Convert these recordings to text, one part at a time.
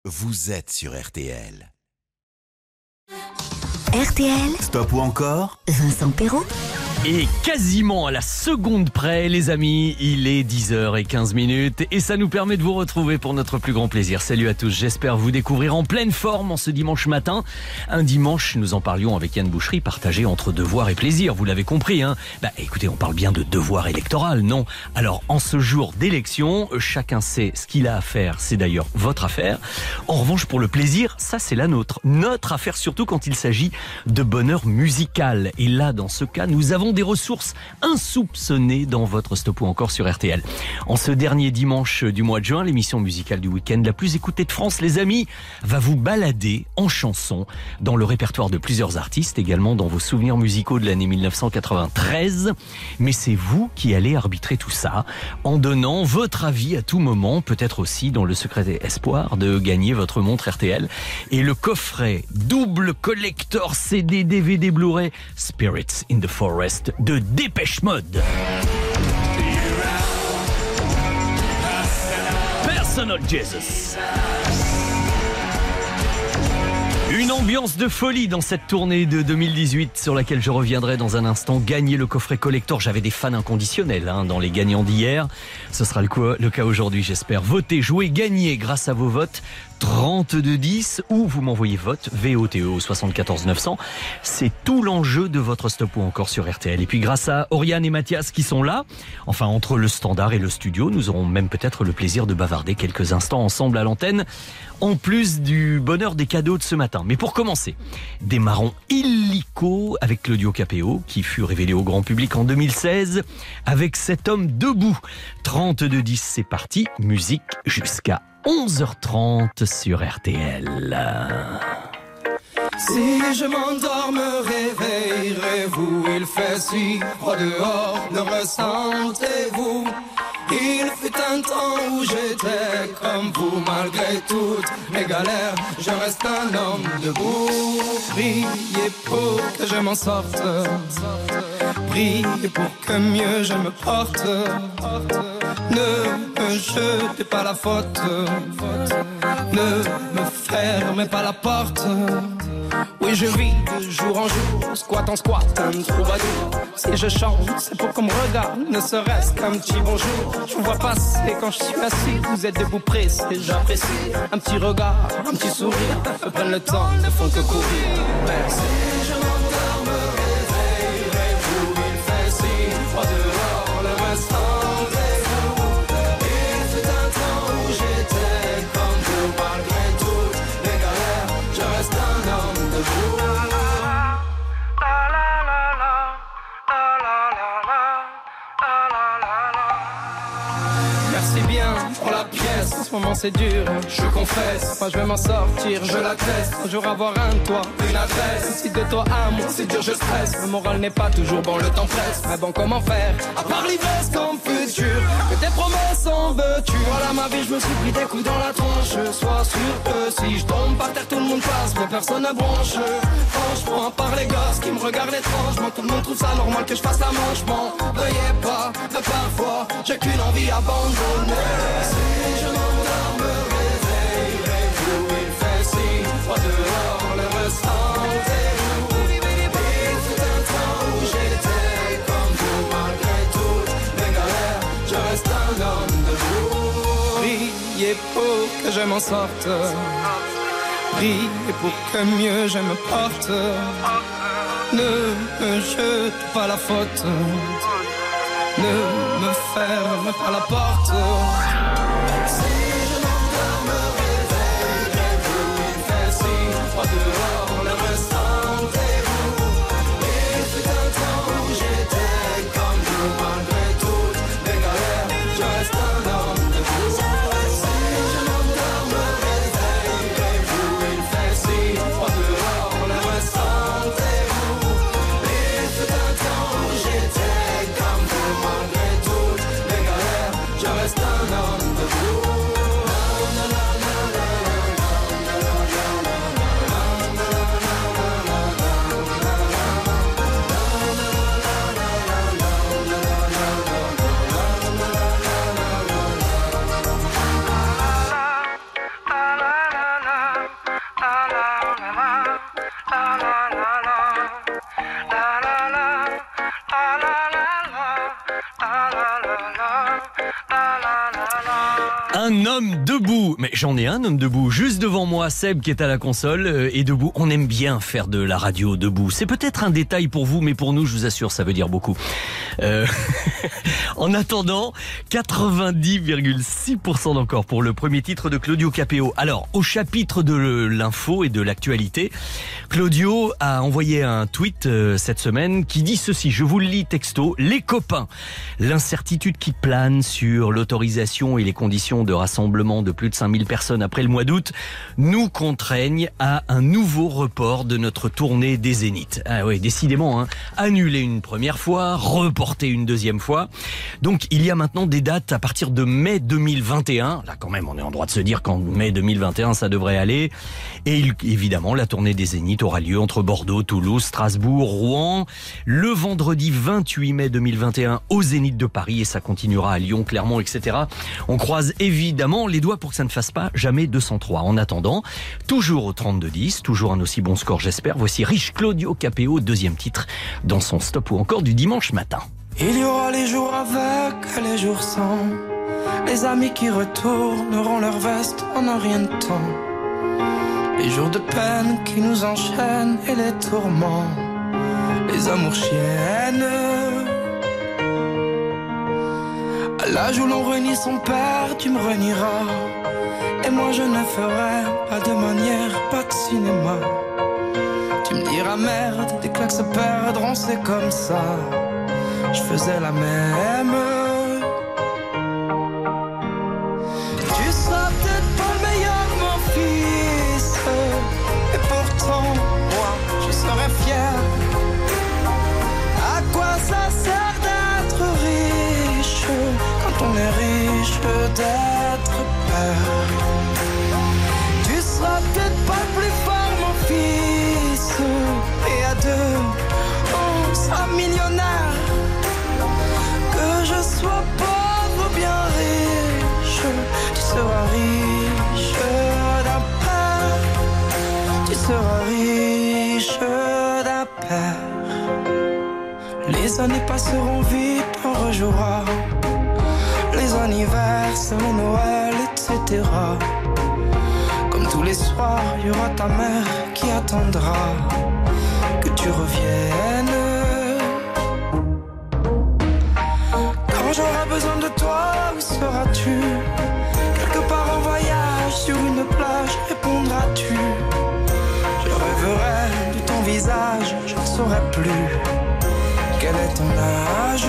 vous êtes sur RTL. RTL, Stop ou encore Vincent Perrault. Et quasiment à la seconde près, les amis, il est 10h15 et ça nous permet de vous retrouver pour notre plus grand plaisir. Salut à tous, j'espère vous découvrir en pleine forme en ce dimanche matin. Un dimanche, nous en parlions avec Yann Boucherie, partagé entre devoir et plaisir, vous l'avez compris. Écoutez, on parle bien de devoir électoral, non? Alors, en ce jour d'élection, chacun sait ce qu'il a à faire, c'est d'ailleurs votre affaire. En revanche, pour le plaisir, ça c'est la nôtre. Notre affaire, surtout quand il s'agit de bonheur musical. Et là, dans ce cas, nous avons des ressources insoupçonnées dans votre Stop ou encore sur RTL. En ce dernier dimanche du mois de juin, l'émission musicale du week-end la plus écoutée de France, les amis, va vous balader en chansons dans le répertoire de plusieurs artistes, également dans vos souvenirs musicaux de l'année 1993. Mais c'est vous qui allez arbitrer tout ça en donnant votre avis à tout moment, peut-être aussi dans le secret espoir de gagner votre montre RTL et le coffret double collector CD, DVD, Blu-ray Spirits in the Forest de Dépêche Mode. Personal Jesus. Une ambiance de folie dans cette tournée de 2018 sur laquelle je reviendrai dans un instant. Gagner le coffret collector, j'avais des fans inconditionnels dans les gagnants d'hier. Ce sera le cas aujourd'hui, j'espère. Votez, jouez, gagnez grâce à vos votes. 3210 ou vous m'envoyez vote VOTE au 74 900. C'est tout l'enjeu de votre Stop ou encore sur RTL. Et puis grâce à Oriane et Mathias qui sont là, enfin entre le standard et le studio, nous aurons même peut-être le plaisir de bavarder quelques instants ensemble à l'antenne, en plus du bonheur des cadeaux de ce matin. Mais pour commencer, démarrons illico avec Claudio Capéo qui fut révélé au grand public en 2016 avec Cet homme debout. 3210, c'est parti, musique jusqu'à 11h30 sur RTL. Si je m'endors, me réveillerez-vous? Il fait si froid dehors, le ressentez-vous? Il fut un temps où j'étais comme vous, malgré toutes mes galères, je reste un homme debout. Priez pour que je m'en sorte, priez pour que mieux je me porte. Ne me jetez pas la faute, ne me fermez pas la porte. Oui, je vis de jour en jour, squat en squat, un troubadour. Si je chante, c'est pour qu'on me regarde, ne serait-ce qu'un petit bonjour. Je vous vois passer quand je suis assis, vous êtes debout pressé, j'apprécie. Un petit regard, un petit sourire, prennent le temps, ne font que courir. Merci. Si je m'endors, me réveillerez-vous? Il fait si froid dehors, le restant. En ce moment c'est dur, je confesse. Moi je vais m'en sortir, je l'atteste. Un jour avoir un toit, une adresse. Si de toi à moi c'est dur, je stresse. Le moral n'est pas toujours bon, le temps presse. Mais bon, comment faire, à part l'ivresse comme futur? Que tes promesses en veux-tu? Voilà ma vie, je me suis pris des coups dans la tronche. Sois sûr que si je tombe par terre, tout le monde passe, mais personne ne bronche. Franchement, à part les gosses qui me regardent étrangement, tout le monde trouve ça normal que je fasse la manche. M'en veuillez pas, mais parfois j'ai qu'une envie abandonnée. Si je m'endors, me réveillerez-vous? Il fait si froid dehors, le ressentez-vous? Il fut un temps où j'étais comme vous, malgré toutes mes galères, je reste un homme debout. Priez pour que je m'en sorte, priez pour que mieux je me porte. Ne me jete pas la faute, ne me ferme pas la porte. Si je m'endors, me réveillerez-vous? Il fait si froid dehors, le ressentez-vous? Il fut un temps où j'étais comme vous, malgré toutes mes galères, je reste un homme debout. Si je m'endors, me réveillerez-vous? Il fait si froid dehors, le ressentez-vous? Il fut un temps où j'étais comme vous, malgré toutes mes galères, je reste un homme debout. Un homme debout. Mais j'en ai un homme debout. Juste devant moi, Seb qui est à la console est debout. On aime bien faire de la radio debout. C'est peut-être un détail pour vous, mais pour nous, je vous assure, ça veut dire beaucoup. En attendant, 90,6% d'encore pour le premier titre de Claudio Capéo. Alors, au chapitre de l'info et de l'actualité, Claudio a envoyé un tweet cette semaine qui dit ceci, je vous le lis texto, les copains, l'incertitude qui plane sur l'autorisation et les conditions de rassemblement de plus de 5000 personnes après le mois d'août nous contraignent à un nouveau report de notre tournée des Zéniths. Ah oui, décidément, hein. Annuler une première fois, reporter une deuxième fois. Donc il y a maintenant des dates à partir de mai 2021. Là quand même, on est en droit de se dire qu'en mai 2021 ça devrait aller. Et évidemment, la tournée des Zéniths aura lieu entre Bordeaux, Toulouse, Strasbourg, Rouen, le vendredi 28 mai 2021 au Zénith de Paris et ça continuera à Lyon, Clermont, etc. On croise évidemment les doigts pour que ça ne fasse pas jamais 203. En attendant, toujours au 32-10, toujours un aussi bon score j'espère. Voici Rich Claudio Capéo, deuxième titre dans son stop ou encore du dimanche matin. Il y aura les jours avec et les jours sans, les amis qui retourneront leur veste en un rien de temps, les jours de peine qui nous enchaînent et les tourments, les amours chiennes. À l'âge où l'on renie son père, tu me renieras, et moi je ne ferai pas de manière, pas de cinéma. Tu me diras merde, des claques se perdront, c'est comme ça. Je faisais la même. Tu seras peut-être pas le meilleur, mon fils, et pourtant, moi, je serais fier. À quoi ça sert d'être riche quand on est riche d'être père? Tu seras peut-être pas le plus fort, mon fils, et à deux, on sera millionnaire. Que je sois pauvre ou bien riche, tu seras riche d'un père. Tu seras riche d'un père. Les années passeront vite, on rejouera les anniversaires, les Noëls, etc. Comme tous les soirs, il y aura ta mère qui attendra que tu reviennes. J'aurai besoin de toi, où seras-tu? Quelque part en voyage, sur une plage, répondras-tu? Je rêverai de ton visage, je ne saurai plus quel est ton âge.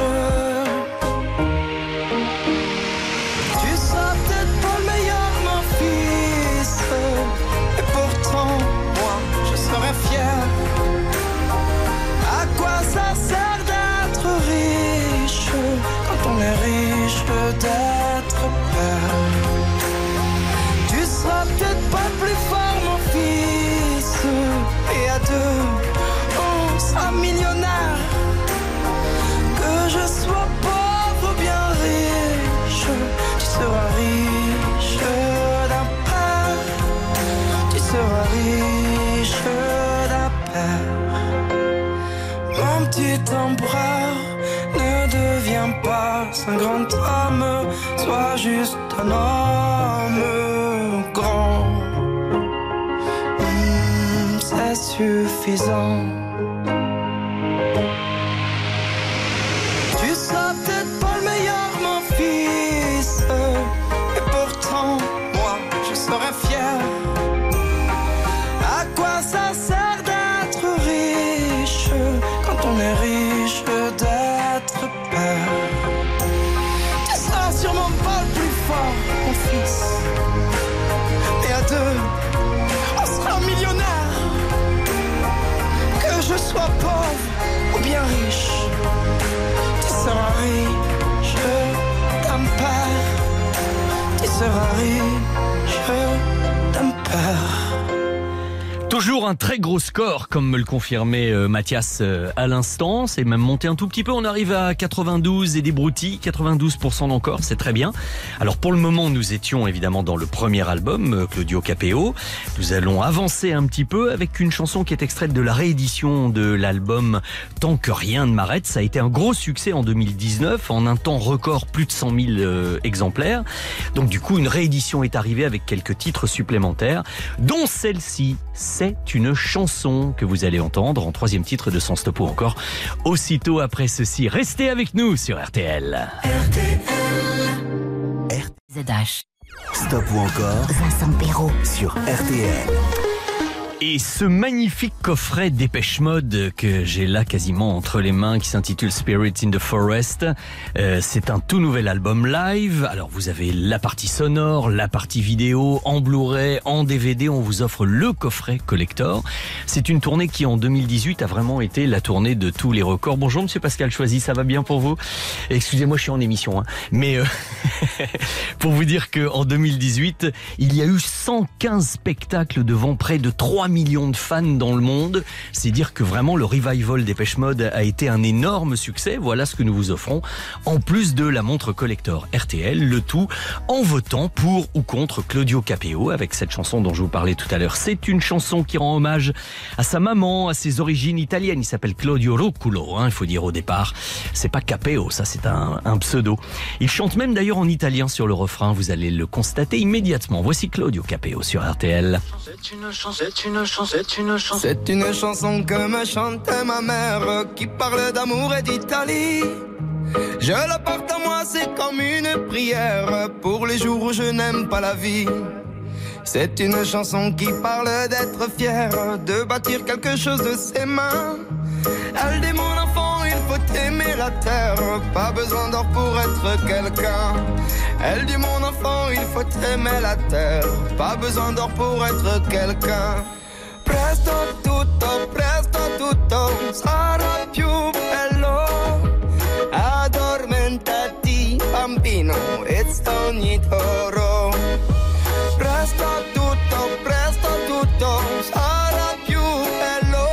Tu seras peut-être pas le meilleur, mon fils, et pourtant, moi, je serai fier. À quoi ça sert d'être riche quand on est riche d'être père? Tu seras peut-être pas le plus fort, mon fils, et à deux, on sera millionnaire. Que je sois pauvre ou bien riche, tu seras riche d'un père. Tu seras riche d'un père. Mon petit empereur, ne deviens pas un grand homme, sois juste un homme grand. C'est suffisant. Tu seras peut-être pas le meilleur, mon fils, et pourtant, moi, je serai fier. À quoi ça sert d'être riche quand on est riche d'être père? Tu seras sûrement pas le plus fort, mon fils, mais à deux, on sera millionnaire. Que je sois pauvre ou bien riche, tu seras riche d'un père. Tu seras riche d'un père. Toujours un très gros score, comme me le confirmait Mathias à l'instant. C'est même monté un tout petit peu. On arrive à 92 et des broutilles, 92% d'encore, c'est très bien. Alors pour le moment, nous étions évidemment dans le premier album, Claudio Capéo. Nous allons avancer un petit peu avec une chanson qui est extraite de la réédition de l'album Tant que rien ne m'arrête. Ça a été un gros succès en 2019, en un temps record, plus de 100 000 exemplaires. Donc du coup, une réédition est arrivée avec quelques titres supplémentaires, dont celle-ci. C'est une chanson que vous allez entendre en troisième titre de Sans Stop ou encore aussitôt après ceci. Restez avec nous sur RTL. ZH. Stop ou encore Vincent Perrault sur RTL. Et ce magnifique coffret Dépêche Mode que j'ai là quasiment entre les mains, qui s'intitule Spirit in the Forest, c'est un tout nouvel album live. Alors vous avez la partie sonore, la partie vidéo, en Blu-ray, en DVD, on vous offre le coffret collector. C'est une tournée qui en 2018 a vraiment été la tournée de tous les records. Bonjour Monsieur Pascal Choisy, ça va bien pour vous? Excusez-moi, je suis en émission, mais pour vous dire qu'en 2018, il y a eu 115 spectacles devant près de 3 millions de fans dans le monde. C'est dire que vraiment le revival Dépêche Mode a été un énorme succès. Voilà ce que nous vous offrons, en plus de la montre collector RTL, le tout en votant pour ou contre Claudio Capéo avec cette chanson dont je vous parlais tout à l'heure. C'est une chanson qui rend hommage à sa maman, à ses origines italiennes. Il s'appelle Claudio Rouculo, il faut dire au départ. C'est pas Capéo, ça c'est un pseudo. Il chante même d'ailleurs en italien sur le refrain, vous allez le constater immédiatement. Voici Claudio Capéo sur RTL. C'est une chanson que me chantait ma mère, qui parle d'amour et d'Italie. Je la porte à moi, c'est comme une prière pour les jours où je n'aime pas la vie. C'est une chanson qui parle d'être fier, de bâtir quelque chose de ses mains. Elle dit mon enfant, il faut aimer la terre, pas besoin d'or pour être quelqu'un. Elle dit mon enfant, il faut aimer la terre, pas besoin d'or pour être quelqu'un. Presto tutto sarà più bello. Addormentati bambino e sogni d'oro. Presto tutto sarà più bello.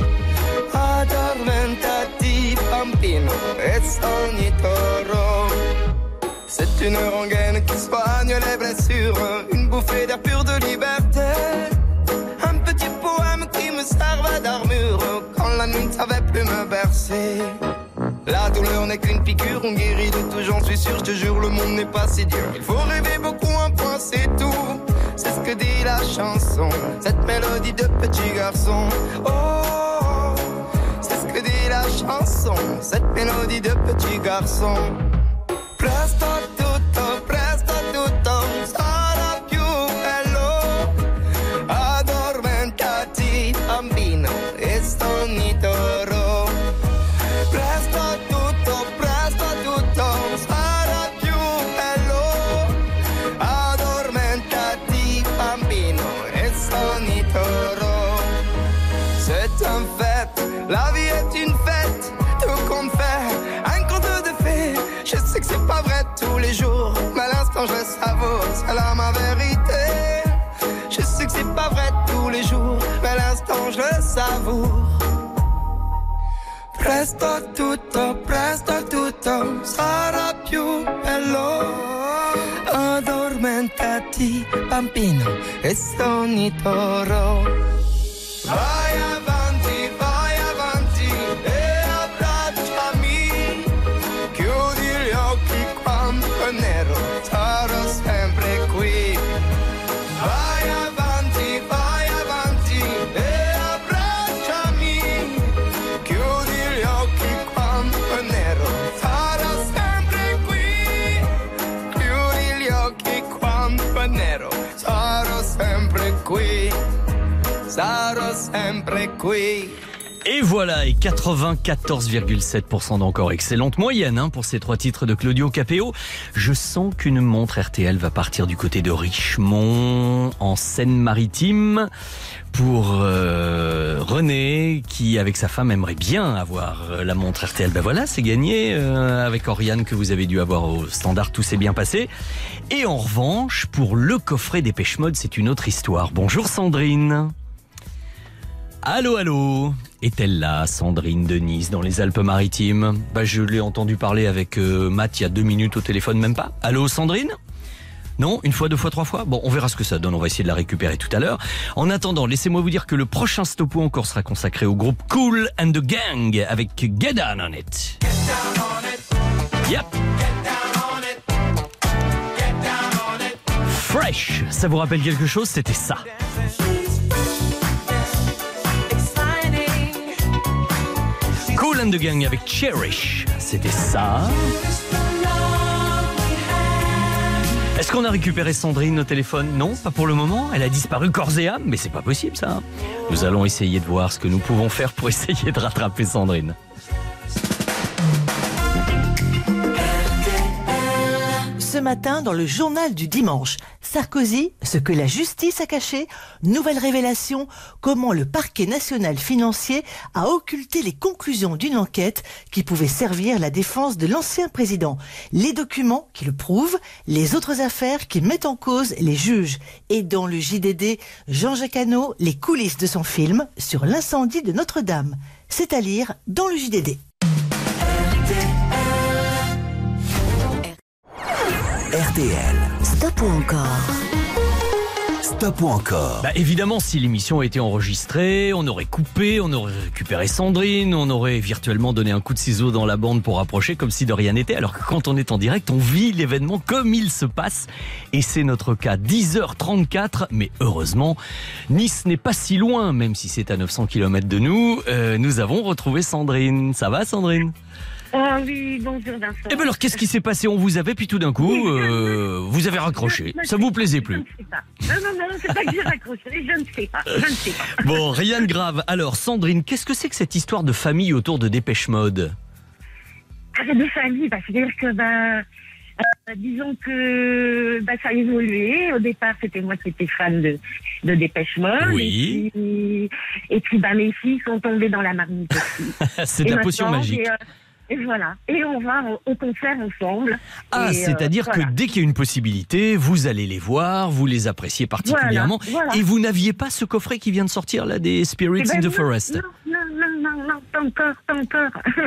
Addormentati bambino e sogni d'oro. C'est une rengaine qui soigne les blessures, une bouffée d'air pur de liberté. Un petit poème qui me servait d'armure quand la nuit ne savait plus me bercer. La douleur n'est qu'une piqûre, on guérit de tout, j'en suis sûr, je te jure, le monde n'est pas si dur. Il faut rêver beaucoup, un point c'est tout. C'est ce que dit la chanson, cette mélodie de petit garçon. Oh, c'est ce que dit la chanson, cette mélodie de petit garçon. Presto tutto sarà più bello. Addormentati bambino e sogni d'oro. Presto tutto sarà più bello. Addormentati bambino e sogni d'oro. C'est un fait, la vie est une fête, tout compte fait, un conte de fées. Je sais que c'est pas vrai tous les jours, mais à l'instant je le savoure, c'est là ma vérité. Je sais que c'est pas vrai tous les jours, mais à l'instant je le savoure. Presto tutto sarà più bello. Addormentati bambino e sogni d'oro. Vai avanti e abbracciami. Chiudi gli occhi quando è nero, sarò sempre qui. Vai avanti e abbracciami. Chiudi gli occhi quando è nero, sarò sempre qui. Chiudi gli occhi quando è nero, sarò sempre qui. Sarò sempre qui. Et voilà, et 94,7% d'encore. Excellente moyenne pour ces trois titres de Claudio Capéo. Je sens qu'une montre RTL va partir du côté de Richemont, en Seine-Maritime, pour René, qui avec sa femme aimerait bien avoir la montre RTL. Ben voilà, c'est gagné avec Oriane que vous avez dû avoir au standard, tout s'est bien passé. Et en revanche, pour le coffret Dépêche Mode, c'est une autre histoire. Bonjour Sandrine. Allô, allô. Est-elle là, Sandrine de Nice, dans les Alpes-Maritimes ? Je l'ai entendu parler avec Matt il y a 2 minutes au téléphone, même pas. Allô, Sandrine ? Non, 1 fois, 2 fois, 3 fois. Bon, on verra ce que ça donne. On va essayer de la récupérer tout à l'heure. En attendant, laissez-moi vous dire que le prochain Stop ou Encore sera consacré au groupe Kool and the Gang avec Get Down on It. Yep. Fresh. Ça vous rappelle quelque chose ? C'était ça. Kool and the Gang avec Cherish. C'était ça. Est-ce qu'on a récupéré Sandrine au téléphone ? Non, pas pour le moment. Elle a disparu corps et âme, mais c'est pas possible ça. Nous allons essayer de voir ce que nous pouvons faire pour essayer de rattraper Sandrine. Ce matin, dans le journal du dimanche, Sarkozy, ce que la justice a caché, nouvelle révélation, comment le parquet national financier a occulté les conclusions d'une enquête qui pouvait servir la défense de l'ancien président, les documents qui le prouvent, les autres affaires qui mettent en cause les juges. Et dans le JDD, Jean-Jacques Hano, les coulisses de son film sur l'incendie de Notre-Dame. C'est à lire dans le JDD. RTL. Stop ou encore ? Stop ou encore ? Évidemment, si l'émission a été enregistrée, on aurait coupé, on aurait récupéré Sandrine, on aurait virtuellement donné un coup de ciseau dans la bande pour rapprocher comme si de rien n'était. Alors que quand on est en direct, on vit l'événement comme il se passe. Et c'est notre cas. 10h34, mais heureusement, Nice n'est pas si loin, même si c'est à 900 km de nous. Nous avons retrouvé Sandrine. Ça va, Sandrine ? Oh oui, bonjour Vincent. Eh bien alors, qu'est-ce qui s'est passé ? On vous avait, puis tout d'un coup, vous avez raccroché. Ça vous plaisait plus ? Je ne sais pas. Non, c'est pas que j'ai raccroché, je ne sais pas. Bon, rien de grave. Alors, Sandrine, qu'est-ce que c'est que cette histoire de famille autour de Dépêche Mode ? De famille, c'est-à-dire que, disons que ça a évolué. Au départ, c'était moi qui étais fan de Dépêche Mode. Oui. Et puis mes filles sont tombées dans la marmite aussi. C'est de la potion magique. Et voilà. Et on va au concert ensemble. C'est-à-dire que dès qu'il y a une possibilité, vous allez les voir, vous les appréciez particulièrement. Voilà. Et vous n'aviez pas ce coffret qui vient de sortir là, des Spirits in the Forest ? Non, pas encore.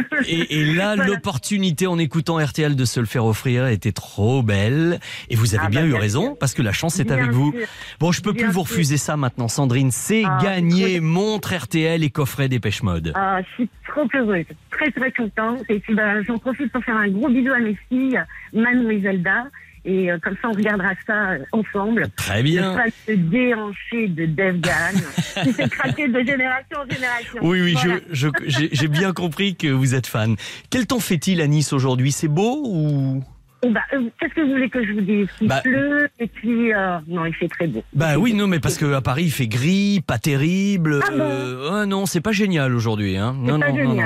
Et là, l'opportunité en écoutant RTL de se le faire offrir était trop belle. Et vous avez bien eu raison, parce que la chance est avec vous. Bon, je peux plus vous refuser ça maintenant, Sandrine. C'est gagné, montre RTL et coffret Dépêche Mode. Je suis trop heureuse, très très contente. Et puis j'en profite pour faire un gros bisou à mes filles, Manon et Zelda. Et comme ça, on regardera ça ensemble. Très bien. Le face déhanché de Dave Gahan, qui s'est craqué de génération en génération. Oui, voilà. j'ai bien compris que vous êtes fan. Quel temps fait-il à Nice aujourd'hui ? C'est beau ou... Qu'est-ce que vous voulez que je vous dise ? Il pleut et puis non, il fait très beau. Oui, non, mais parce qu'à Paris il fait gris, pas terrible. Non, c'est pas génial aujourd'hui, hein. Non.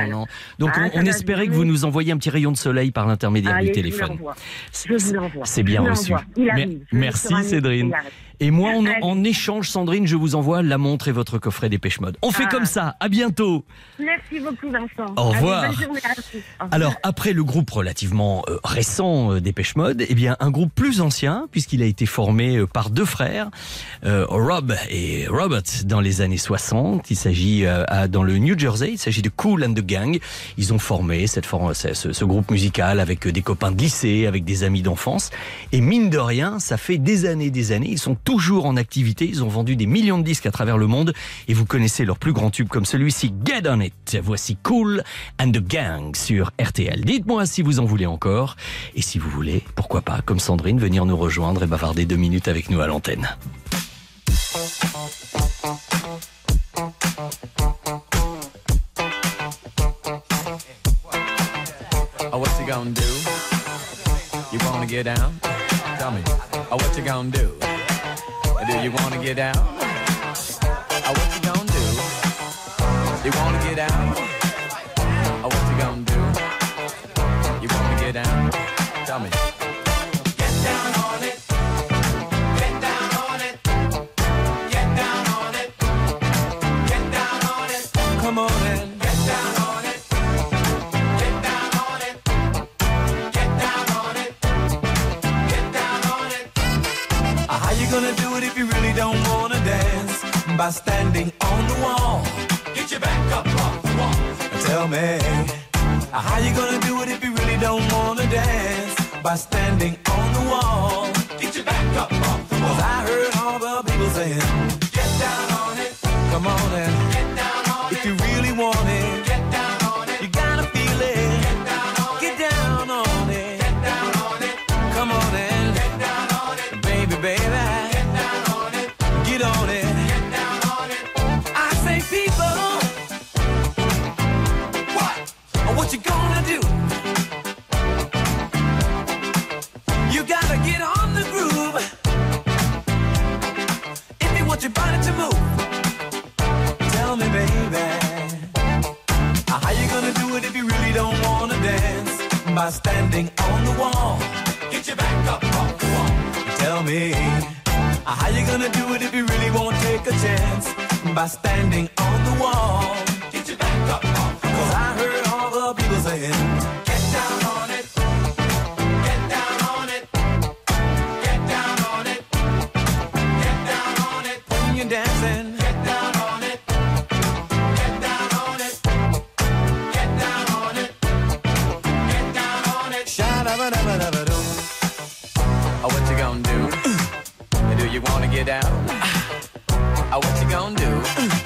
Donc on espérait que vous nous envoyiez un petit rayon de soleil par l'intermédiaire du téléphone. Je vous l'envoie. C'est bien reçu. Merci, Cédrine. Et moi, en échange, Sandrine, je vous envoie la montre et votre coffret Dépêche Mode. On fait comme ça. À bientôt. Merci beaucoup, Vincent. Au revoir. Allez, bonne journée à tous. Alors, après le groupe relativement récent Dépêche Mode, un groupe plus ancien, puisqu'il a été formé par 2 frères, Rob et Robert, dans les années 60. Il s'agit dans le New Jersey. Il s'agit de Kool and the Gang. Ils ont formé ce groupe musical avec des copains de lycée, avec des amis d'enfance. Et mine de rien, ça fait des années. Ils sont toujours en activité, ils ont vendu des millions de disques à travers le monde et vous connaissez leur plus grand tube comme celui-ci, Get On It. Voici Kool and the Gang sur RTL. Dites-moi si vous en voulez encore et si vous voulez, pourquoi pas, comme Sandrine, venir nous rejoindre et bavarder 2 minutes avec nous à l'antenne. Oh, what's he gonna do? You wanna get down? Tell me. Oh, what you gonna do? Do you wanna get down? Oh, what you gonna do? You wanna get down? Oh, what you gonna do? You wanna get down? Tell me. Get down on it. Get down on it. Get down on it. Get down on it. Come on in. Get down on it. Get down on it. Get down on it. Get down on it. How you gonna do it if you really don't wanna dance? By standing on the wall. Get your back up off the wall. Tell me, how you gonna do it if you really don't wanna dance? By standing on the wall. Get your back up off the wall. 'Cause I heard all the people saying, get down on it. Come on and get down on it. If you really want it, get down on it. You gotta feel it. Get down on it. Get down on it. Get down on it. Come on and get down on it. Baby, baby. Get down on it. Get on it. Get down on it. I say people, what you gonna do? You gotta get on the groove if you want your body to move. Tell me, baby, how you gonna do it if you really don't wanna dance? By standing on the wall. Get your back up off the wall. Tell me, how you gonna do it if you really won't take a chance? By standing on the wall. Get your back up off the wall. 'Cause I heard all the people saying, get down on it. Get down on it. Get down on it. Get down on it. When you're dancing, get down on it. Get down on it. Get down on it. Get down on it. Sha-da-ba-da-ba-da-ba-doo. Oh, what you gonna do? Do you wanna get down? Oh, what you gonna do?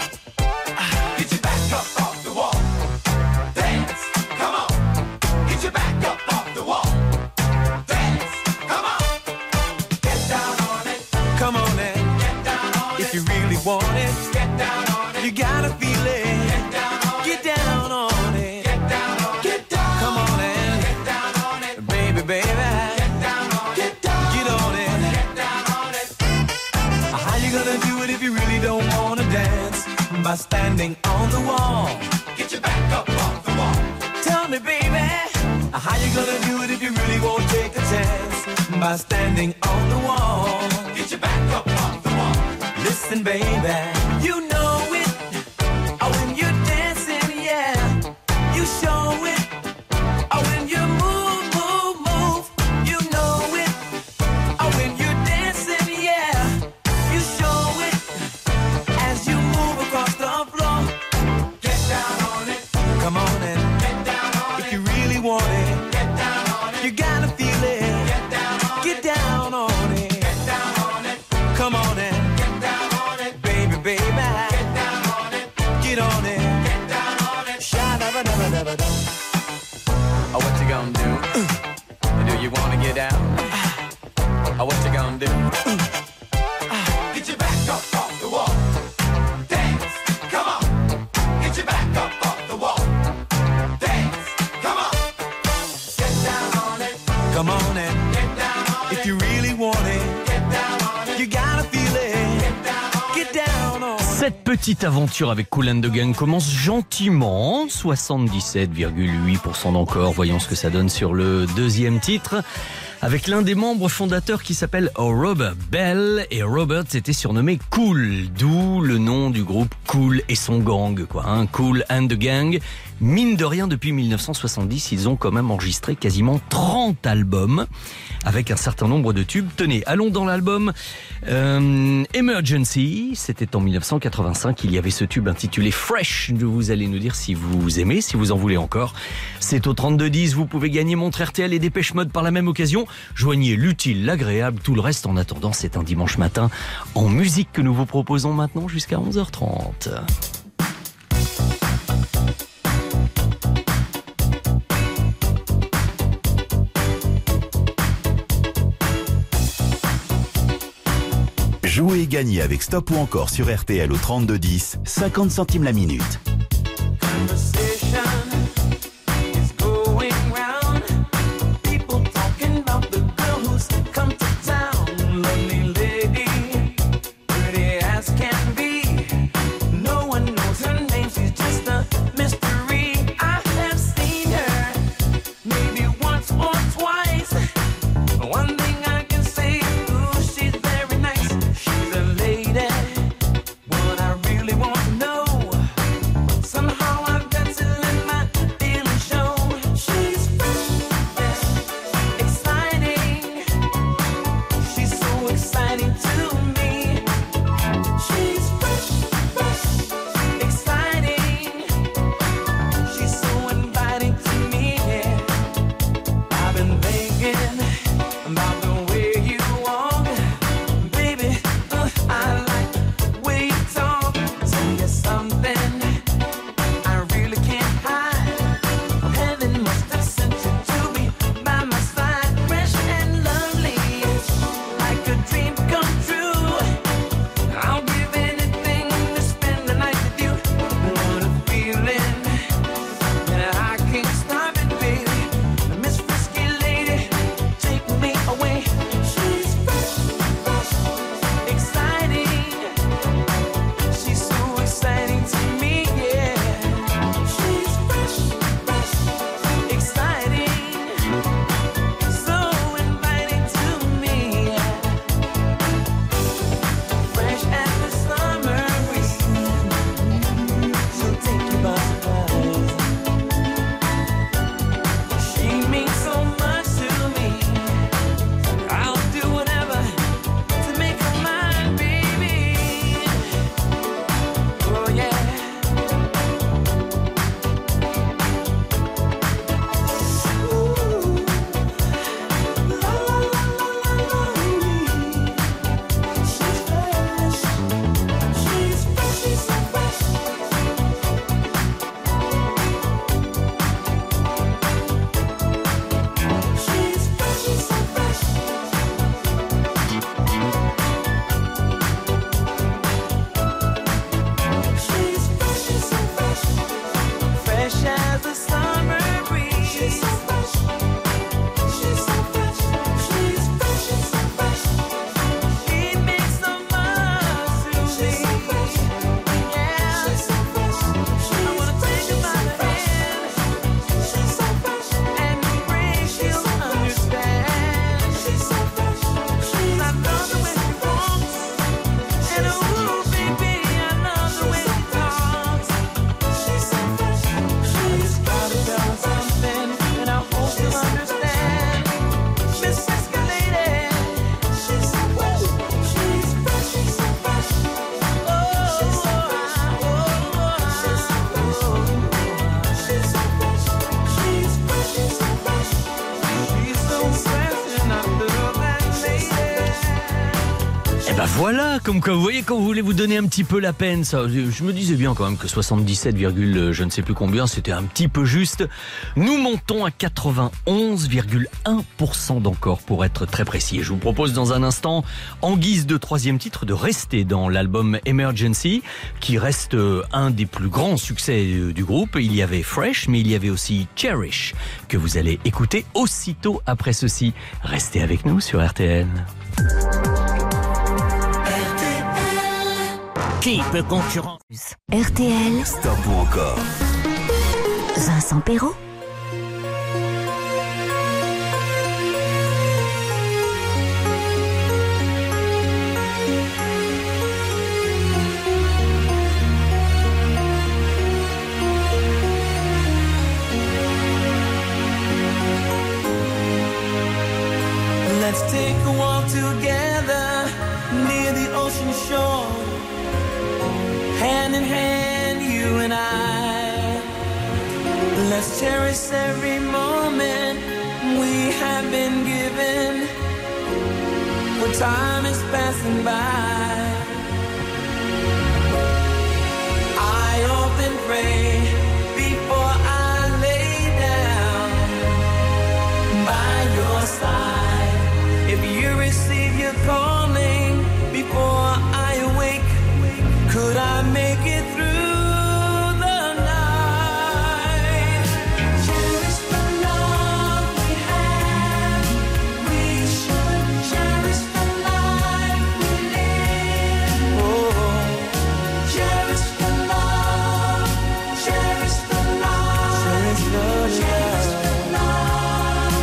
Get your back up off the wall. Dance, come on. Get your back up off the wall. Dance, come on. Get down on it. Come on and get down on it. If you really want it, get down on it. You gotta feel it. Get down on it. Get down on it. Get down on it. Get down. Come on and get down on it. Baby, baby. Get down on it. Get down. Get on it. Get down on it. How you gonna do it if you really don't wanna dance? By standing on the wall. Get your back up off the wall. Tell me, baby, how you gonna do it if you really won't take a chance? By standing on the wall. Get your back up off the wall. Listen, baby, you know it. Oh, when you're dancing, yeah, you show it. Oh, when you move, move, move, you know it. Oh, when you're dancing, yeah, you show it. As you move across the floor, get down on it. Come on and get down on it. If you really want it, get down on it. You gotta feel it. Get down on it. Get down on it. Get down on it. Come on and get down on it. Baby, baby. Get down on it. Get on it. Get down on it. Sha-da-ba-da-ba-da-ba-da. Oh, what you gonna do? Do you wanna get down? Oh, what you gonna do? Get your back up off the wall. Dance, come on. Get your back up off the wall. Dance, come on. Get down on it. Come on and get down on it. If you really want it, get down on it. You gotta feel it. Get down on it. Get down on it. Cette petite aventure avec Kool and the Gang commence gentiment, 77,8% d'encore. Voyons ce que ça donne sur le deuxième titre, avec l'un des membres fondateurs qui s'appelle Robert Bell. Et Robert était surnommé Kool, d'où le nom du groupe Kool et son gang, quoi, hein, Kool and the Gang. Mine de rien, depuis 1970, ils ont quand même enregistré quasiment 30 albums avec un certain nombre de tubes. Tenez, allons dans l'album Emergency. C'était en 1985. Il y avait ce tube intitulé Fresh. Vous allez nous dire si vous aimez, si vous en voulez encore. C'est au 3210. Vous pouvez gagner montre RTL et Dépêche Mode par la même occasion. Joignez l'utile, l'agréable, tout le reste en attendant. C'est un dimanche matin en musique que nous vous proposons maintenant jusqu'à 11h30. Jouez et gagnez avec Stop ou encore sur RTL au 3210, 50 centimes la minute. Somehow I've got to Voilà, comme quoi, vous voyez, quand vous voulez vous donner un petit peu la peine, ça, je me disais bien quand même que 77, je ne sais plus combien, c'était un petit peu juste. Nous montons à 91,1% d'encore pour être très précis. Et je vous propose dans un instant, en guise de troisième titre, de rester dans l'album Emergency, qui reste un des plus grands succès du groupe. Il y avait Fresh, mais il y avait aussi Cherish, que vous allez écouter aussitôt après ceci. Restez avec nous sur RTL. Qui peut concurrencer RTL, Stop ou encore. Vincent Perrault. Let's take a walk together near the ocean shore. Hand in hand, you and I. Let's cherish every moment we have been given. For time is passing by. I often pray before I lay down by your side. If you receive your calling before I awake, could I make it through the night? Cherish the love we have. We should cherish the life we live. Oh, cherish the love. Cherish the love. Cherish the love. Cherish the love.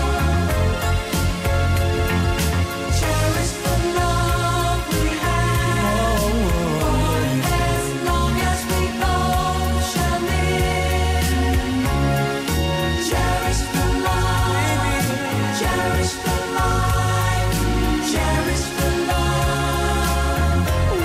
Cherish the love we have. As long as we both shall live. Cherish the love. Cherish the life. Cherish the love.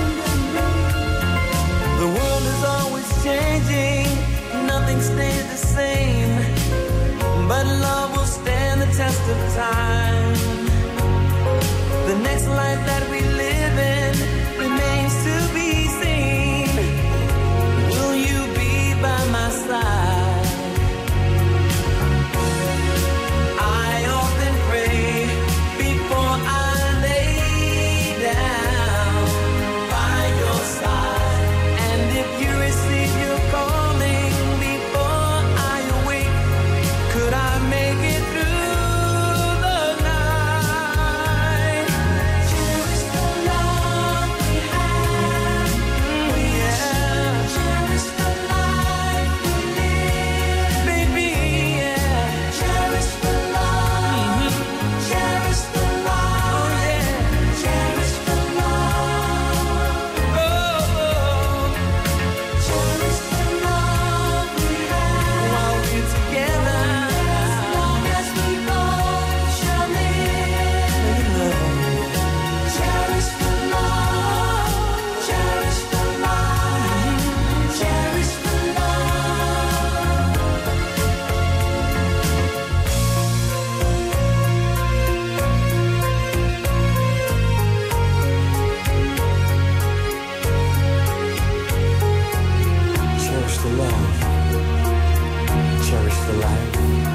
The world is always changing. Nothing stays the same. But love will stand the test of time. The next life that we live in remains to be seen. Will you be by my side? I often pray before I lay down by your side. And if you receive your calling before I awake, could I make it through the night? Cherish the love we have. Yeah. Cherish the life we live. Baby, yeah. Cherish the love. Cherish the love. Oh, yeah. Cherish the love. Oh, cherish the love we have. While we're together. As long as we both shall live. Cherish the love. Cherish the life. Cherish the love. Cherish the love. Cherish the life.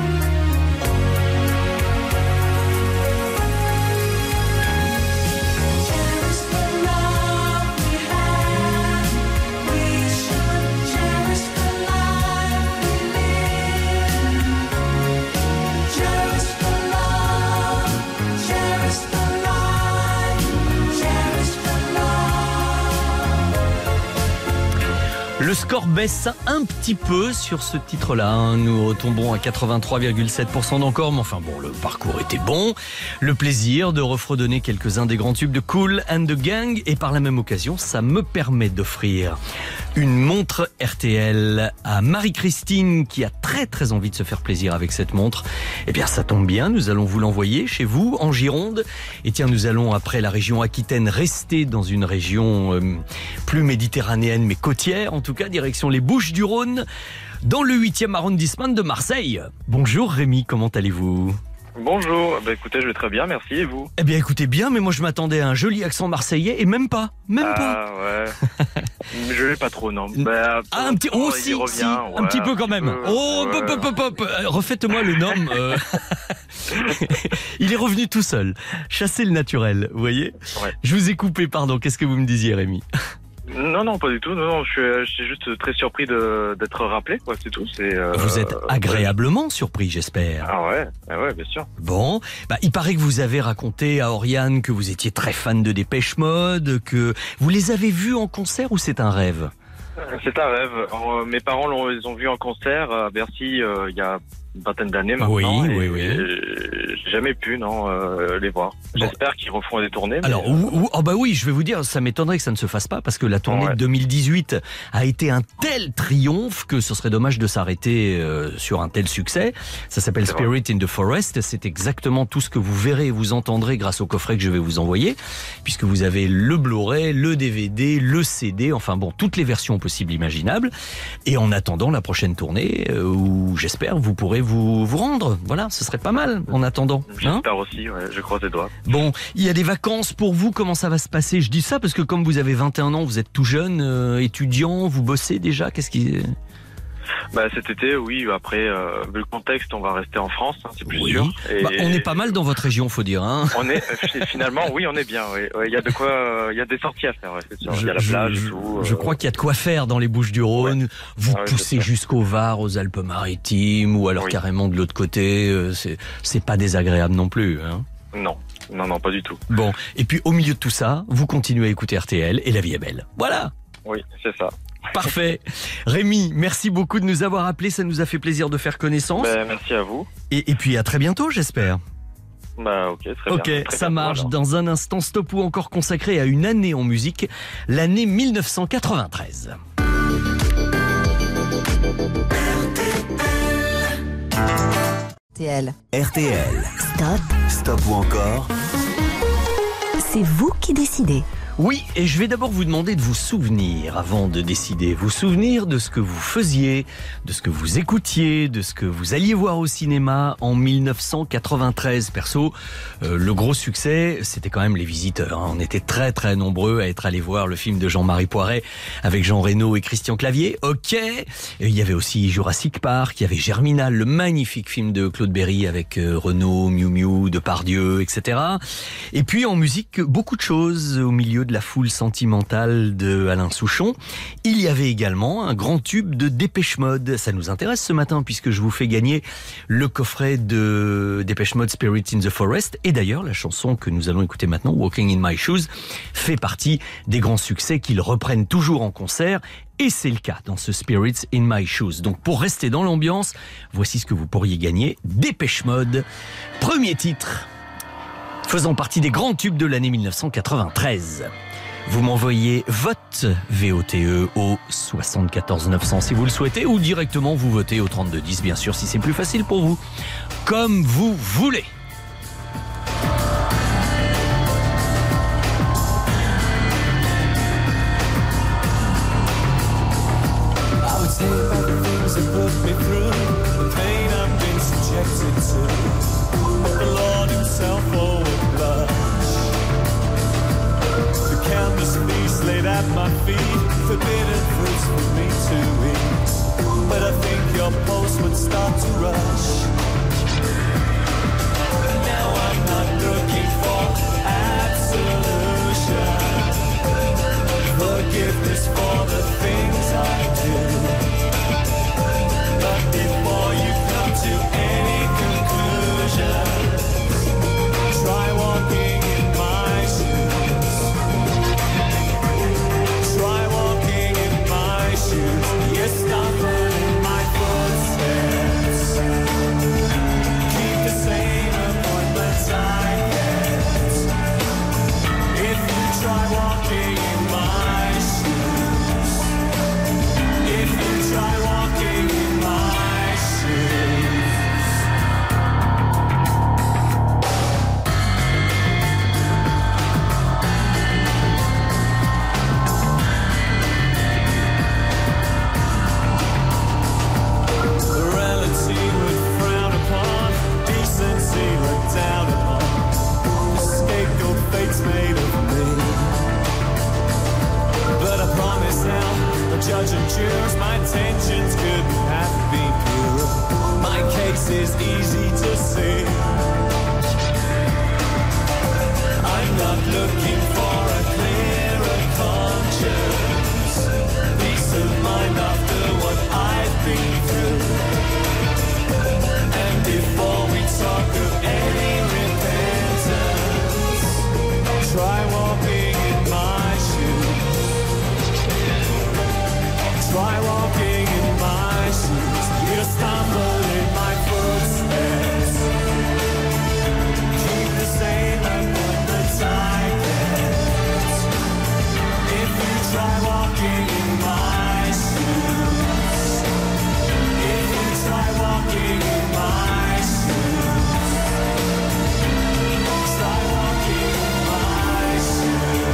Cherish the love we have. We should cherish the life we live. Cherish the love. Cherish the life. Cherish the love. Le score baisse un petit peu sur ce titre-là. Hein. Nous retombons à 83,7% d'encore. Mais enfin bon, le parcours était bon. Le plaisir de refredonner quelques-uns des grands tubes de Kool and the Gang. Et par la même occasion, ça me permet d'offrir une montre RTL à Marie-Christine qui a très très envie de se faire plaisir avec cette montre. Eh bien ça tombe bien, nous allons vous l'envoyer chez vous en Gironde. Et tiens, nous allons après la région Aquitaine rester dans une région plus méditerranéenne mais côtière. En tout cas, direction les Bouches-du-Rhône, dans le 8e arrondissement de Marseille. Bonjour Rémi, comment allez-vous ? Bonjour, écoutez, je vais très bien, merci, et vous? Eh bien écoutez bien, mais moi je m'attendais à un joli accent marseillais et même pas. Ah ouais, je l'ai pas trop, non. Un petit, oh si, si, un petit peu quand même. Hop. Refaites-moi le nom. Il est revenu tout seul. Chasser le naturel, vous voyez? Ouais. Je vous ai coupé, pardon, qu'est-ce que vous me disiez, Rémi? Non, pas du tout. Non, je suis juste très surpris d'être rappelé, quoi, c'est tout. Vous êtes agréablement surpris, j'espère. Ah ouais, bien sûr. Bon, il paraît que vous avez raconté à Oriane que vous étiez très fan de Dépêche Mode, que vous les avez vus en concert ou c'est un rêve? C'est un rêve. Mes parents les ont vus en concert à Bercy il y a une vingtaine d'années maintenant. Oui. J'ai jamais pu, les voir. J'espère qu'ils refont des tournées. Alors, oui, je vais vous dire, ça m'étonnerait que ça ne se fasse pas parce que la tournée de 2018 a été un tel triomphe que ce serait dommage de s'arrêter sur un tel succès. Ça s'appelle Spirit in the Forest. C'est exactement tout ce que vous verrez et vous entendrez grâce au coffret que je vais vous envoyer, puisque vous avez le Blu-ray, le DVD, le CD, enfin bon, toutes les versions possibles imaginables. Et en attendant la prochaine tournée, où j'espère vous pourrez vous rendre. Voilà, ce serait pas mal en attendant. J'espère aussi, je croise les doigts. Bon, il y a des vacances pour vous, comment ça va se passer? Je dis ça parce que comme vous avez 21 ans, vous êtes tout jeune, étudiant, vous bossez déjà, qu'est-ce qui... Cet été, oui, après, vu le contexte, on va rester en France, c'est plus sûr. Et on est pas mal dans votre région, faut dire. On est, finalement, oui, on est bien. Il y a de quoi, il y a des sorties à faire, c'est sûr. Il y a la plage et tout. Je crois qu'il y a de quoi faire dans les Bouches-du-Rhône. Vous poussez jusqu'au Var, aux Alpes-Maritimes, ou alors carrément de l'autre côté. C'est pas désagréable non plus. Non, pas du tout. Bon, et puis au milieu de tout ça, vous continuez à écouter RTL et la vie est belle. Voilà. Oui, c'est ça. Parfait. Rémi, merci beaucoup de nous avoir appelés, ça nous a fait plaisir de faire connaissance. Merci à vous. Et puis à très bientôt, j'espère. Ok, très bien. Ok, ça marche. Dans un instant, Stop ou encore consacré à une année en musique, l'année 1993. RTL. Stop ou encore? C'est vous qui décidez. Oui, et je vais d'abord vous demander de vous souvenir avant de décider. Vous souvenir de ce que vous faisiez, de ce que vous écoutiez, de ce que vous alliez voir au cinéma en 1993. Perso, le gros succès, c'était quand même Les Visiteurs. On était très très nombreux à être allés voir le film de Jean-Marie Poiret avec Jean Reno et Christian Clavier. Ok, et il y avait aussi Jurassic Park, il y avait Germinal, le magnifique film de Claude Berry avec Renaud, Miu Miu, Depardieu, etc. Et puis en musique, beaucoup de choses au milieu de la foule sentimentale de Alain Souchon. Il y avait également un grand tube de Dépêche Mode. Ça nous intéresse ce matin puisque je vous fais gagner le coffret de Dépêche Mode Spirit in the Forest. Et d'ailleurs, la chanson que nous allons écouter maintenant, Walking in My Shoes, fait partie des grands succès qu'ils reprennent toujours en concert. Et c'est le cas dans ce Spirits in My Shoes. Donc pour rester dans l'ambiance, voici ce que vous pourriez gagner. Dépêche Mode, premier titre, faisant partie des grands tubes de l'année 1993. Vous m'envoyez vote VOTE au 74 900 si vous le souhaitez, ou directement vous votez au 32 10 bien sûr si c'est plus facile pour vous. Comme vous voulez. Laid at my feet, forbidden fruits for me to eat. But I think your pulse would start to rush. Now I'm not looking for absolution, forgiveness for the things I do. But before you come to any conclusion, try walking in my shoes. Try walking in my shoes. Yes, stop running my footsteps. choose, my intentions couldn't have been pure. My case is easy to see. I'm not looking for a clearer conscience, peace of mind after what I've been through. And before we talk of any repentance, try walking in my shoes. Try walking in my shoes. You stumble in my footsteps. Keep the same movements I get. If you try walking in my shoes. If you try walking in my shoes. Try walking in my shoes.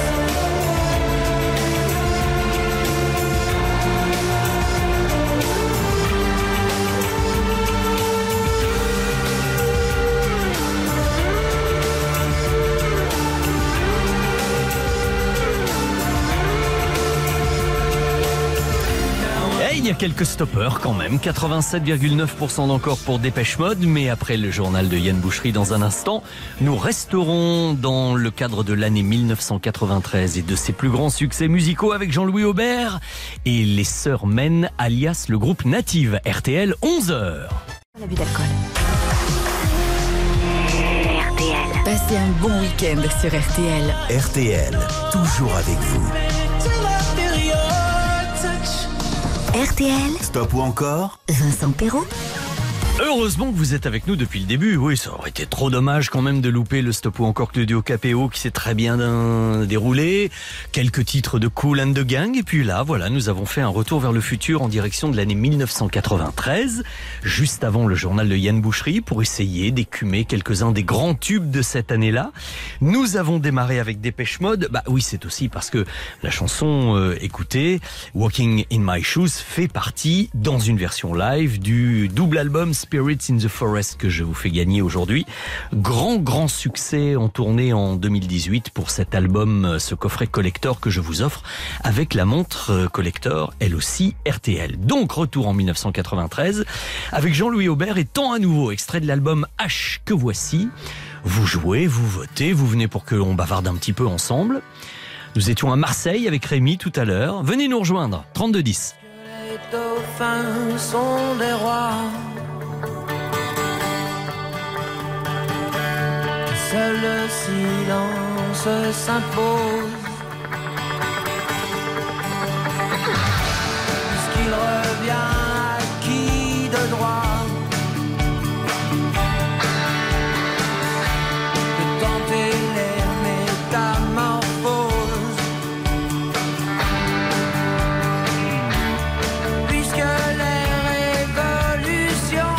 Il y a quelques stoppeurs quand même, 87,9% d'encore pour Dépêche Mode, mais après le journal de Yann Boucherie dans un instant, nous resterons dans le cadre de l'année 1993 et de ses plus grands succès musicaux avec Jean-Louis Aubert et les Sœurs Men, alias le groupe Native, RTL 11h. L'abus d'alcool. RTL. Passez un bon week-end sur RTL. RTL, toujours avec vous. RTL. Stop ou encore? Vincent Perrault. Heureusement que vous êtes avec nous depuis le début. Oui, ça aurait été trop dommage quand même de louper le Stop ou encore Claudio Capéo qui s'est très bien déroulé. Quelques titres de Kool and the Gang. Et puis là, voilà, nous avons fait un retour vers le futur en direction de l'année 1993, juste avant le journal de Yann Boucherie, pour essayer d'écumer quelques-uns des grands tubes de cette année-là. Nous avons démarré avec Dépêche Mode. Bah oui, c'est aussi parce que la chanson écoutée, Walking in My Shoes, fait partie, dans une version live, du double album Spirits in the Forest que je vous fais gagner aujourd'hui. Grand succès en tournée en 2018 pour cet album, ce coffret collector que je vous offre avec la montre collector, elle aussi RTL. Donc retour en 1993 avec Jean-Louis Aubert et Temps à nouveau, extrait de l'album H que voici. Vous jouez, vous votez, vous venez pour que l'on bavarde un petit peu ensemble. Nous étions à Marseille avec Rémi tout à l'heure. Venez nous rejoindre, 3210. Les dauphins sont des rois. Seul le silence s'impose. Puisqu'il revient à qui de droit de tenter les métamorphoses. Puisque les révolutions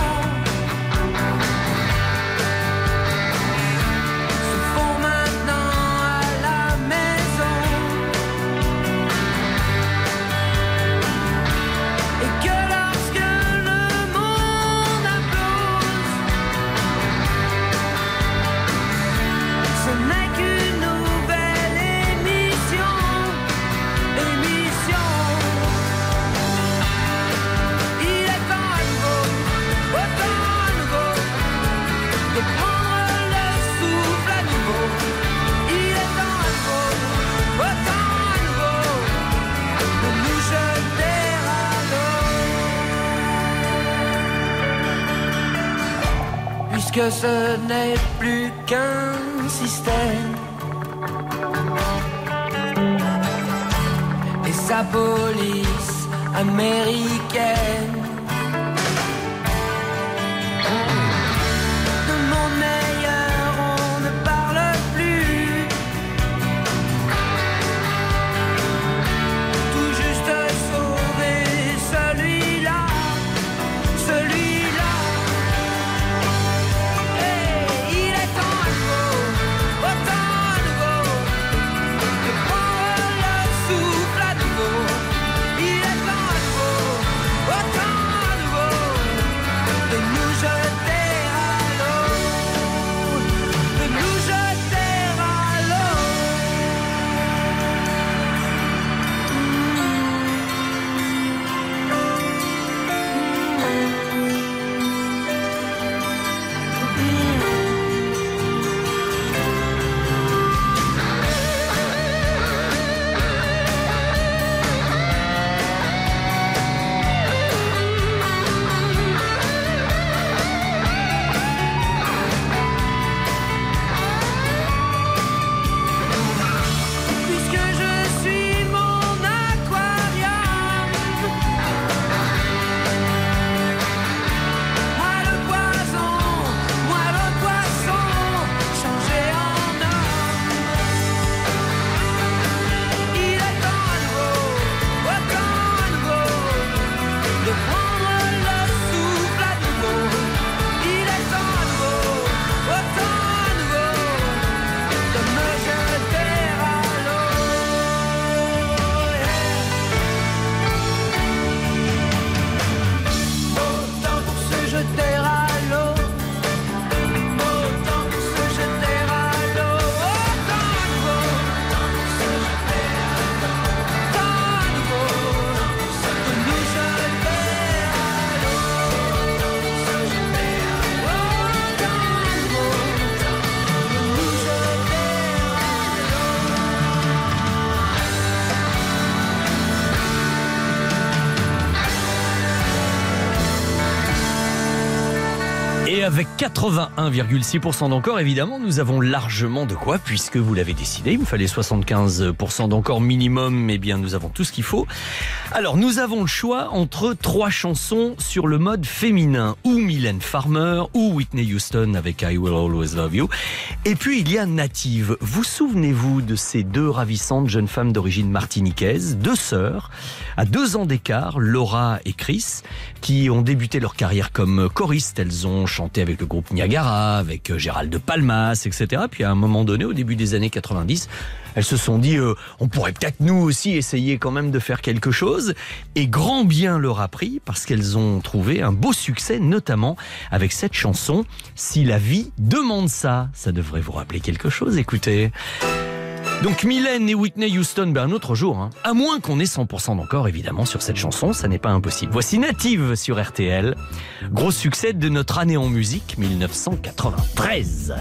que ce n'est plus qu'un système et sa police américaine. De monde meilleur on ne parle plus, tout juste sauver celui-là, celui-là. Hey, il est temps à nouveau, autant à nouveau, de prendre le souffle à nouveau. Il est temps à nouveau, autant avec 81,6% d'encore, évidemment, nous avons largement de quoi, puisque vous l'avez décidé, il me fallait 75% d'encore minimum, eh bien nous avons tout ce qu'il faut. Alors nous avons le choix entre 3 chansons sur le mode féminin, ou Mylène Farmer, ou Whitney Houston avec I Will Always Love You. Et puis il y a Native. Vous souvenez-vous de ces 2 ravissantes jeunes femmes d'origine martiniquaise, 2 sœurs, à 2 ans d'écart, Laura et Chris, qui ont débuté leur carrière comme choristes. Elles ont chanté avec le groupe Niagara, avec Gérald de Palmas, etc. Puis à un moment donné, au début des années 90, elles se sont dit on pourrait peut-être nous aussi essayer quand même de faire quelque chose. Et grand bien leur a pris, parce qu'elles ont trouvé un beau succès, notamment avec cette chanson « Si la vie demande ça ». Ça devrait vous rappeler quelque chose, écoutez. Donc Mylène et Whitney Houston, un autre jour, hein. À moins qu'on ait 100% d'encore, évidemment, sur cette chanson, ça n'est pas impossible. Voici Native sur RTL, gros succès de notre année en musique, 1993.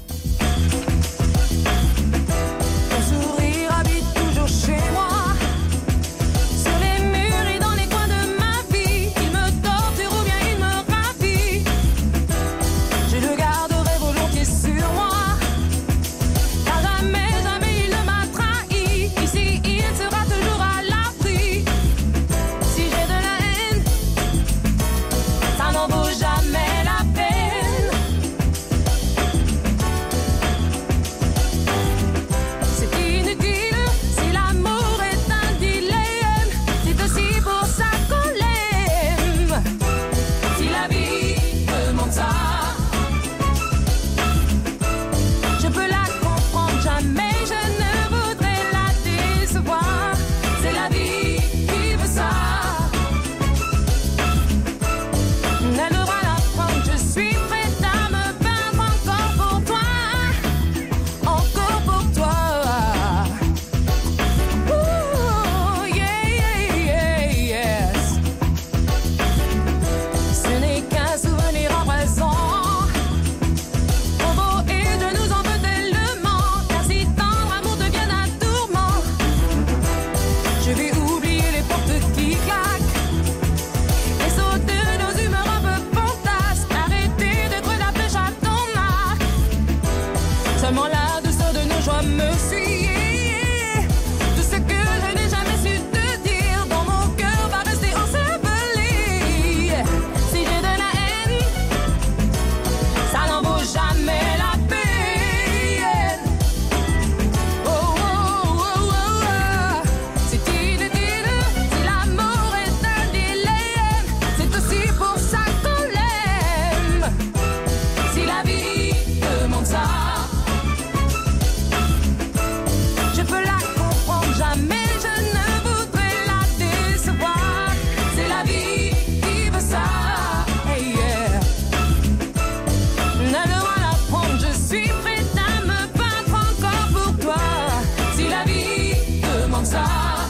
Ton sourire habite toujours chez moi, sur les murs et dans les coins de ma vie. Il me torture ou bien il me ravit. Je le garderai volontiers sur moi, car jamais il ne m'a trahi. Ici il sera toujours à l'abri. Si j'ai de la haine, ça n'en vaut jamais la peine. C'est inutile si l'amour est un dilemme. C'est aussi pour ça qu'on l'aime. Si la vie demande ça, je peux la comprendre, jamais je ne voudrais la décevoir. C'est la vie qui veut ça. Elle devra l'apprendre, je suis prête à me battre encore pour toi. Encore pour toi. Ooh, yeah, yes. Ce n'est qu'un souvenir en présent. Trop beau et je nous en veux tellement. Car si tendre amour devient un tourment, je vais oublier les portes qui claquent et sauter nos humeurs un peu fantasques. Arrêter d'être la flèche à ton arc. Seulement la douceur de nos joies me suit. Tout ce que je n'ai jamais su te dire dans mon cœur va rester enseveli. Si j'ai de la haine, ça n'en vaut jamais la peine. Oh, oh, oh, oh, oh. C'est inutile si l'amour est un dilemme. C'est aussi pour ça qu'on l'aime. Si la vie demande ça, je peux la comprendre, jamais je ne voudrais la décevoir. C'est la vie qui veut ça. Hey, yeah. Elle devra l'apprendre, je suis prête à me battre encore pour toi. Si la vie demande ça,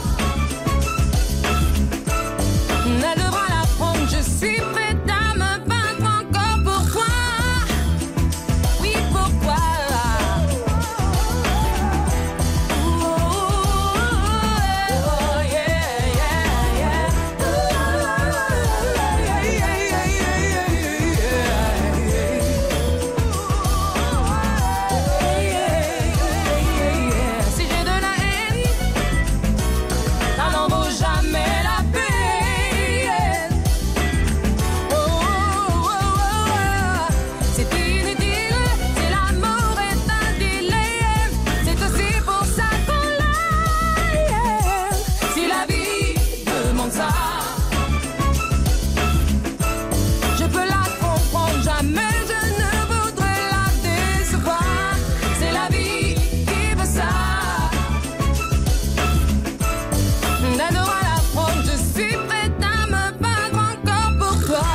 elle devra l'apprendre, je suis prête à me battre encore pour toi. Oui, pourquoi? Oh, yeah, yeah, yeah. Si j'ai de la haine, ça n'en vaut jamais la peine. Oh, oh, oh, oh. C'est inutile, si l'amour est un dilemme. C'est aussi pour ça qu'on l'aime. Si la vie demande ça, je peux la comprendre, jamais je ne voudrais la décevoir. C'est la vie qui veut ça. Elle devra l'apprendre, je suis prête à me battre encore pour toi.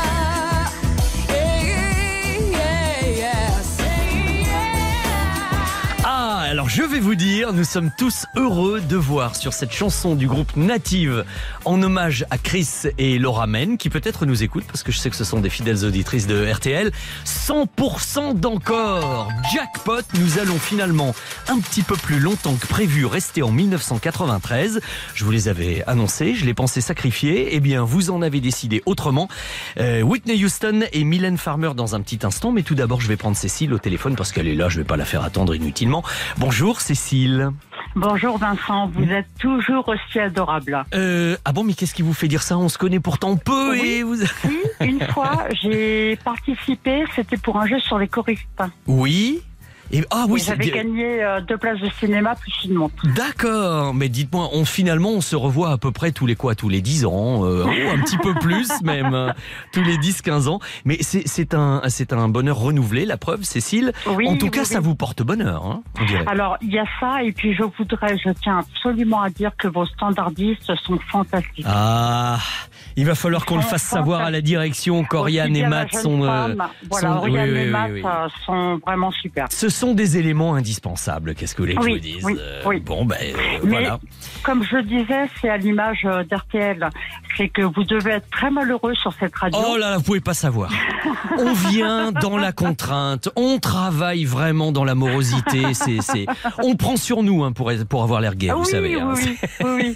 Hey, yeah, yes. Hey, yeah. Ah, alors je vais vous dire dire, nous sommes tous heureux de voir sur cette chanson du groupe Native, en hommage à Chris et Laura Men, qui peut-être nous écoutent, parce que je sais que ce sont des fidèles auditrices de RTL, 100% d'encore. Jackpot, nous allons finalement un petit peu plus longtemps que prévu rester en 1993. Je vous les avais annoncés, je les pensais sacrifiés. Eh bien, vous en avez décidé autrement. Whitney Houston et Mylène Farmer dans un petit instant, mais tout d'abord, je vais prendre Cécile au téléphone parce qu'elle est là, je vais pas la faire attendre inutilement. Bonjour Cécile. Bonjour Vincent, vous êtes toujours aussi adorable. Ah bon, mais qu'est-ce qui vous fait dire ça? On se connaît pourtant peu et vous... Si, une fois, j'ai participé, c'était pour un jeu sur les choristes. Oui. Et, j'avais gagné 2 places de cinéma plus une montre. D'accord, mais dites-moi, finalement on se revoit à peu près tous les 10 ans, un petit peu plus même, tous les 10-15 ans. Mais c'est un bonheur renouvelé, la preuve, Cécile. Oui, en tout cas, oui. ça vous porte bonheur, hein, on dirait. Alors, il y a ça, et puis je tiens absolument à dire que vos standardistes sont fantastiques. Ah, il va falloir qu'on le fasse savoir à la direction. Corianne et Matt sont... Corianne et Matt sont vraiment super. Ce sont des éléments indispensables, qu'est-ce que vous voulez que je vous dise? Oui. Bon, Mais, voilà. comme je disais, c'est à l'image d'RTL, c'est que vous devez être très malheureux sur cette radio. Oh là là, vous pouvez pas savoir. On vient dans la contrainte, on travaille vraiment dans la morosité, on prend sur nous hein, pour avoir l'air gai, vous savez. Hein, oui.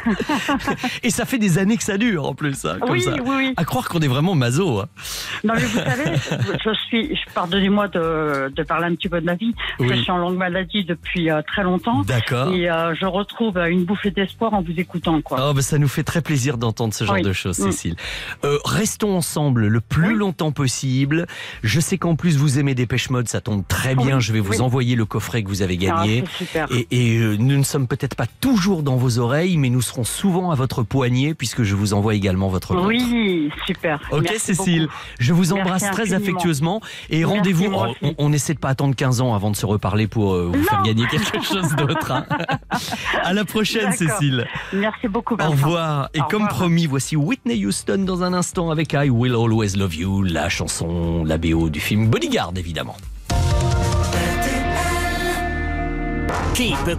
Et ça fait des années que ça dure en plus, hein, comme ça. Oui. À croire qu'on est vraiment maso. Hein. Non mais vous savez, pardonnez-moi de parler un petit peu de ma vie. Oui. Je suis en longue maladie depuis très longtemps. D'accord. Et je retrouve une bouffée d'espoir en vous écoutant, quoi. Oh, bah, ça nous fait très plaisir d'entendre ce genre de choses, Cécile. Restons ensemble le plus longtemps possible. Je sais qu'en plus vous aimez Dépêche Mode, ça tombe très bien. Je vais vous envoyer le coffret que vous avez gagné. C'est super. Et nous ne sommes peut-être pas toujours dans vos oreilles, mais nous serons souvent à votre poignet puisque je vous envoie également votre montre. Oui, super. Ok, Merci Cécile, beaucoup. je vous Merci embrasse très infiniment. affectueusement et Merci, rendez-vous. moi aussi. On essaie de pas attendre 15 ans avant de se reparler pour vous faire gagner quelque chose d'autre. Hein. À la prochaine, D'accord. Cécile. Merci beaucoup, Vincent. Au revoir. Et comme promis, voici Whitney Houston dans un instant avec I Will Always Love You, la chanson, la BO du film Bodyguard, évidemment. Qui peut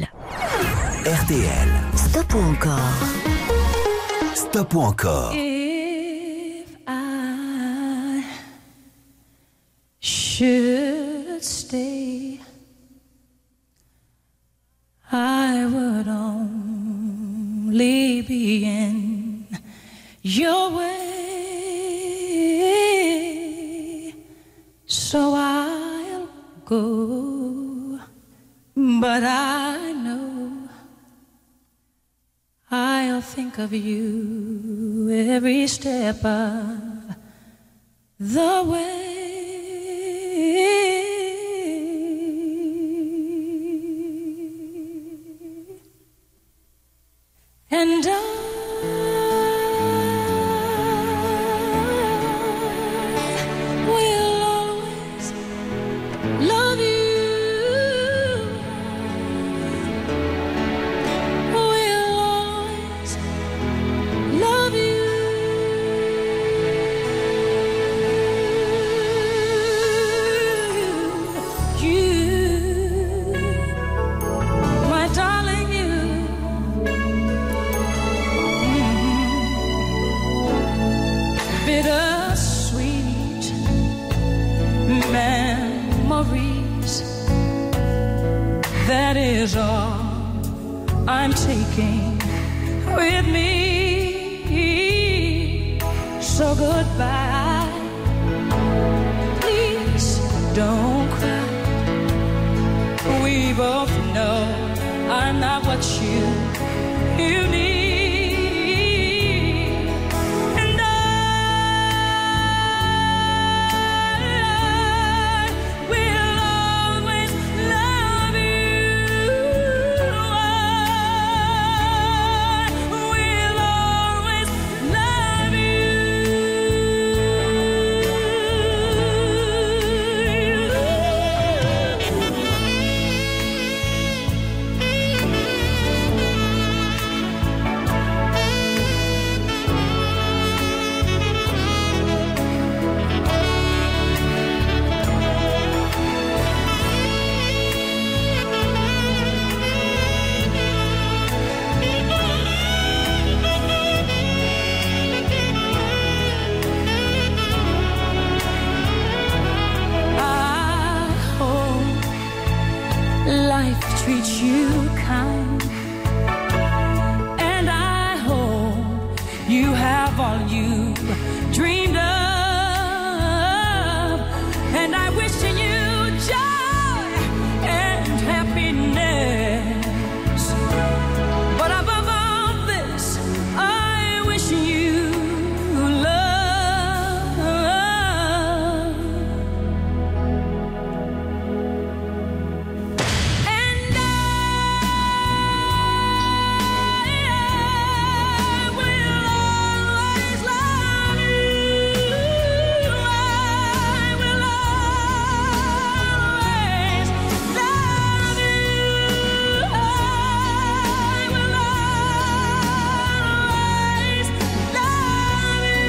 RTL. Stop ou encore? Stop ou encore? If I should stay, I would only be in your way, so I'll go, but I know I'll think of you every step of the way. And I will always love you. Will always love you, my darling, bittersweet memories. That is all I'm taking with me. So goodbye. Please don't cry. We both know I'm not what you need. have all you dreamed of. And I wish you joy and happiness. But above all this, I wish you love. And I will always love you. I will always love you. I will always love you.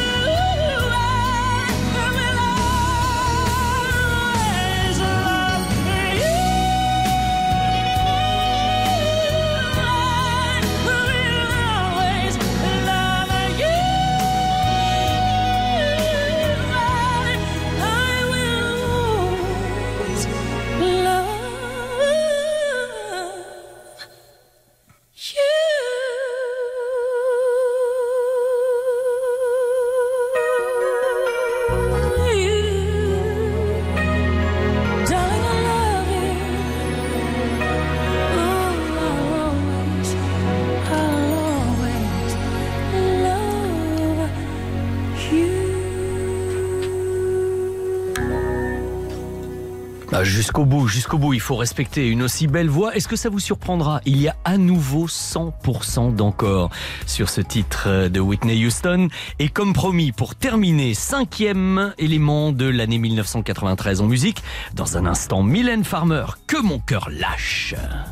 Jusqu'au bout, il faut respecter une aussi belle voix. Est-ce que ça vous surprendra? Il y a à nouveau 100% d'encore sur ce titre de Whitney Houston. Et comme promis, pour terminer, 5e élément de l'année 1993 en musique. Dans un instant, Mylène Farmer, Que mon cœur lâche.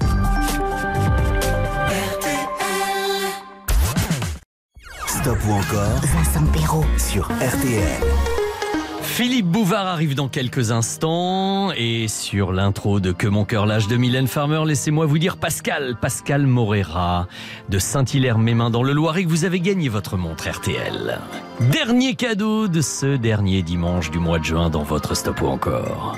Stop ou encore Vincent Perrault sur RTL. Philippe Bouvard arrive dans quelques instants et sur l'intro de Que mon cœur lâche de Mylène Farmer, laissez-moi vous dire Pascal Morera de Saint-Hilaire-Mémin dans le Loiret que vous avez gagné votre montre RTL. Dernier cadeau de ce dernier dimanche du mois de juin dans votre Stop ou encore.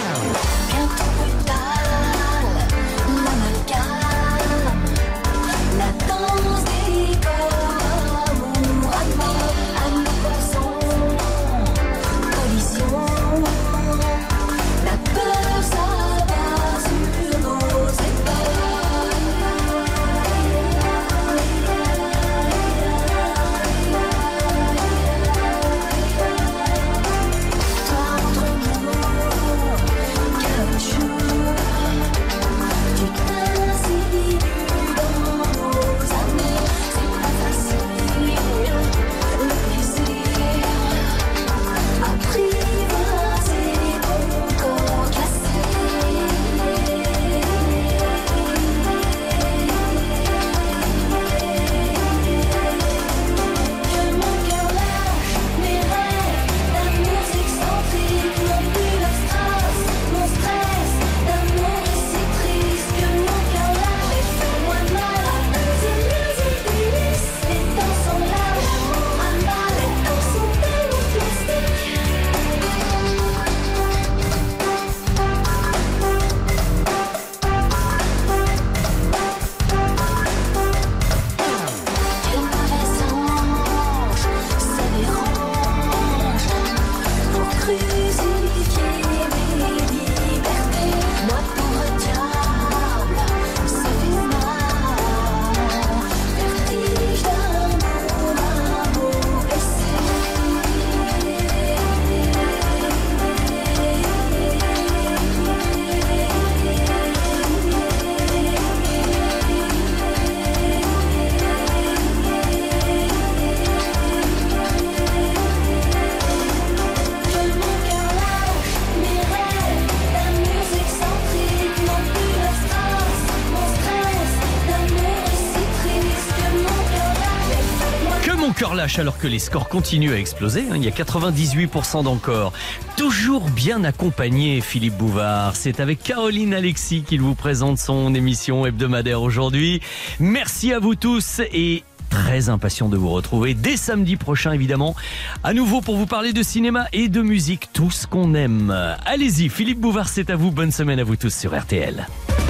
Cœur lâche alors que les scores continuent à exploser. Il y a 98% d'encore. Toujours bien accompagné, Philippe Bouvard. C'est avec Caroline Alexis qu'il vous présente son émission hebdomadaire aujourd'hui. Merci à vous tous et très impatient de vous retrouver dès samedi prochain évidemment. À nouveau pour vous parler de cinéma et de musique, tout ce qu'on aime. Allez-y, Philippe Bouvard, c'est à vous. Bonne semaine à vous tous sur RTL.